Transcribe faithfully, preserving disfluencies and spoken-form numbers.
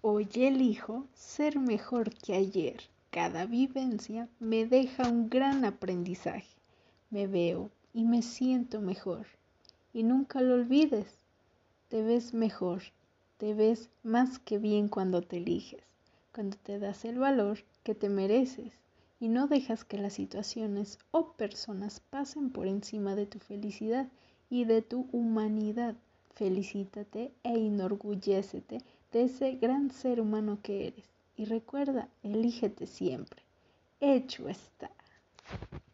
Hoy elijo ser mejor que ayer. Cada vivencia me deja un gran aprendizaje. Me veo y me siento mejor. Y nunca lo olvides. Te ves mejor. Te ves más que bien cuando te eliges. Cuando te das el valor que te mereces. Y no dejas que las situaciones o personas pasen por encima de tu felicidad y de tu humanidad. Felicítate e enorgullécete de ese gran ser humano que eres. Y recuerda, elígete siempre. Hecho está.